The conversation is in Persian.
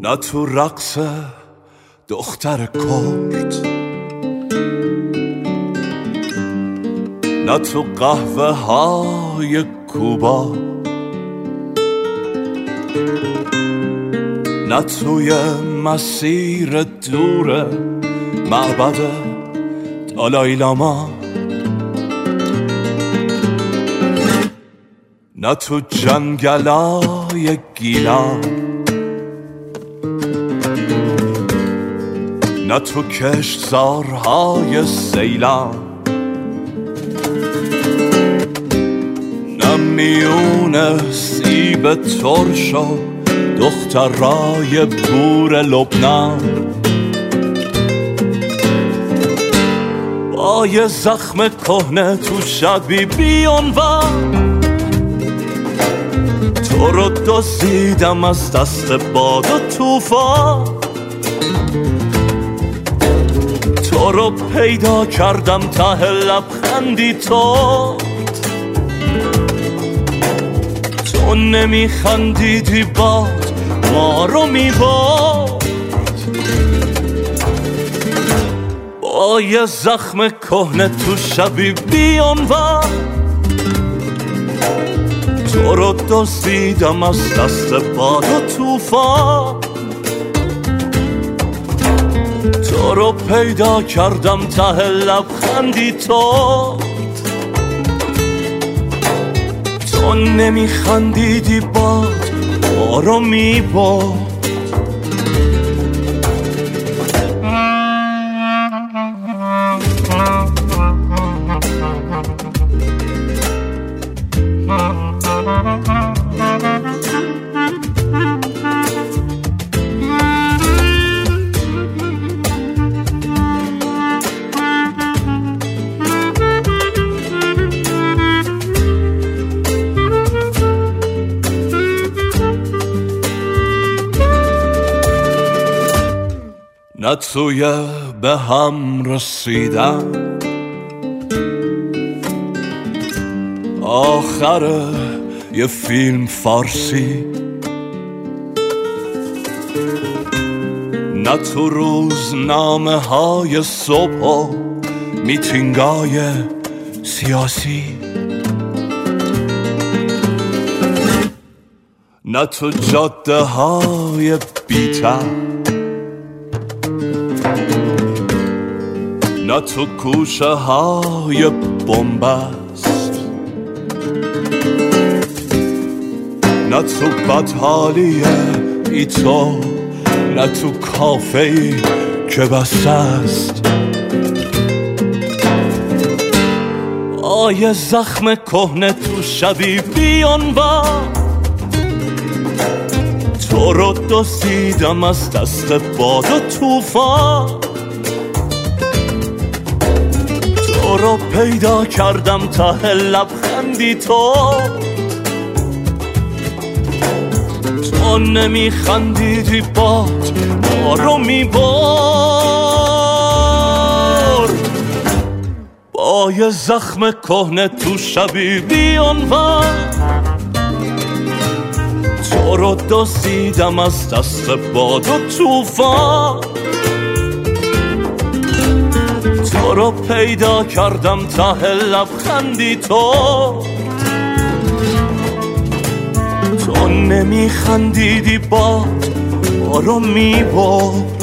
نه تو رقص دختر کرد، نه تو قهوه های کوبا، نه توی مسیر دور معبد دالای لاما، نه تو جنگلای گیلان، نه تو کشتزارهای سیلان، نه میون سیب ترش و دخترای بور لبنان، با یه زخم کهنه تو شبی بیانوان، تو رو دزدیدم از دست باد و طوفان، تو رو پیدا کردم ته لبخندی تو نمیخندیدی باد ما رو میبرد، با یه زخم کهنه تو شبی بیانوان، تو رو دزدیدم از دست باد و طوفان، تو رو پیدا کردم ته لبخندی تو نمیخندیدی باد ما رو میبرد. نه توی به هم رسیدن آخر یه فیلم فارسی، نه تو روزنامه های صبح و میتینگای سیاسی، نه تو جاده های بی‌تر، نه تو کوچه های بنبست، نه تو بدحالی ای تو، نه تو کافه‌ای که بسته است، آیه زخم کهنه تو شبی بیانوان، تو رو دزدیدم از دست باد و طوفان، تو رو پیدا کردم ته لبخندی تو نمیخندیدی باد ما رو میبرد، با یه زخم کهنه تو شبی بیانوان، تو رو دزدیدم از دست باد و طوفان، تو رو پیدا کردم ته لبخندی تو نمیخندیدی باد ما رو میبرد.